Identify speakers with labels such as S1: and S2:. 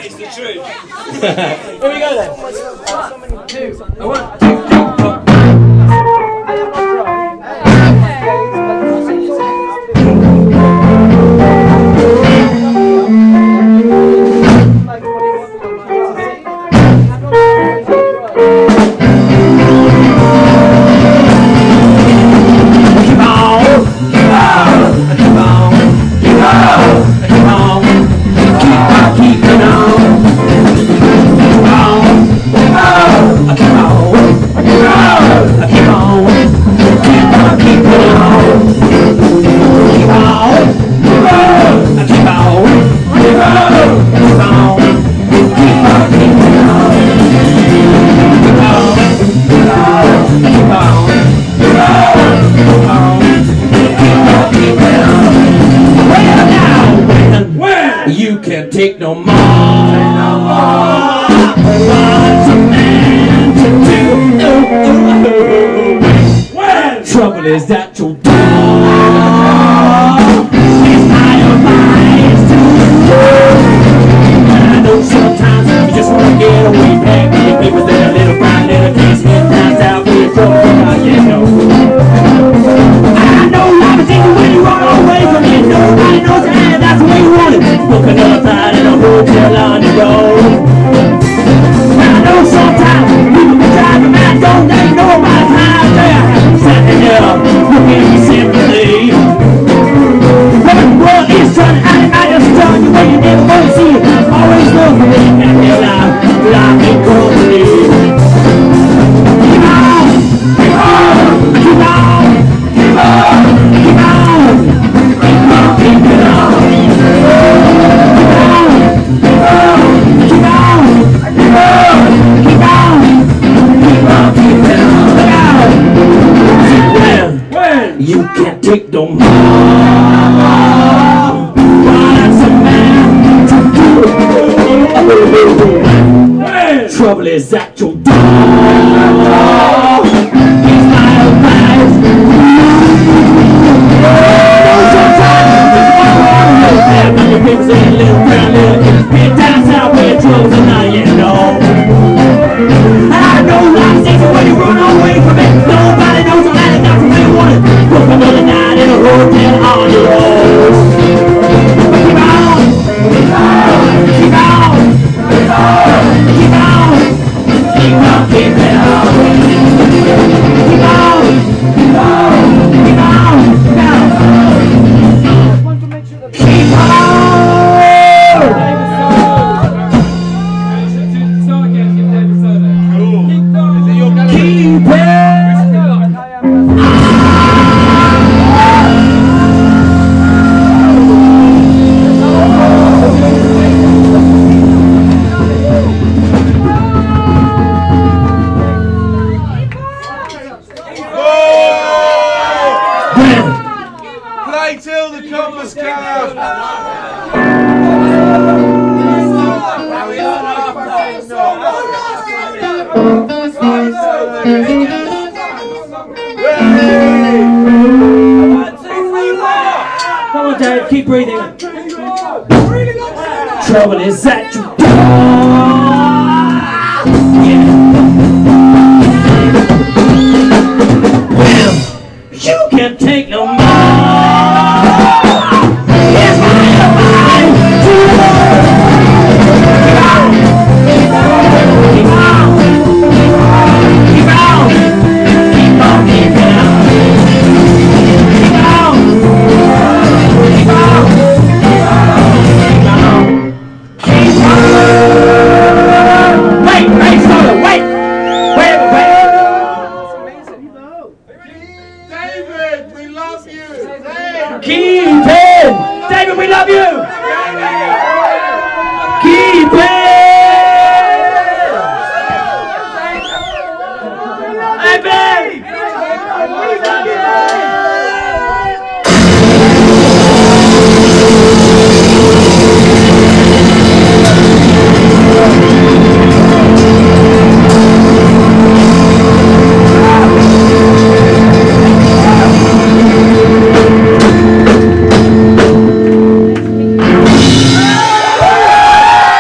S1: It's the truth.
S2: Here we go then. 1, 2, 3, 4.
S1: You can't take no more. What's a man to do? When trouble is at your door, it's not your mind to do. I know sometimes you just want to get away back to your papers that a little brown little case get down out where you're from. You know. I know life is taking when you run away from it. Nobody knows that that's the way you want it. Book another flight in a hotel on the road. I know sometimes people can drive a man, don't they know my time there? Standing there, looking at me simply. But the world is turning out and I just turn you where you never want to see it. Always look for me and feel like in company. Keep on, keep on, keep on, keep on, keep on, keep on, keep it on. You can't take no more. What's a man to do? When trouble is at your door, he's my advice. Sometimes your papers ain't a little brown little bit down south where troubles are not yet known. I know life's easy when you run away from it. Nobody knows the land that's the way you want it. Book another night in a hotel on your own. Keep on, keep on, keep on, keep on, keep on, keep on, keep it on. Keep on, keep on, keep on, keep on. Keep on. Keep it.
S3: Play till the compass comes.
S1: Come on, Dave, keep breathing. Trouble is at your door. Well, you can't take no more. It's my advice to you. Keep on, keep on, keep on, keep on, keep on, keep on.
S3: David, we love you.
S1: Keep it! David, we love you! Keep it!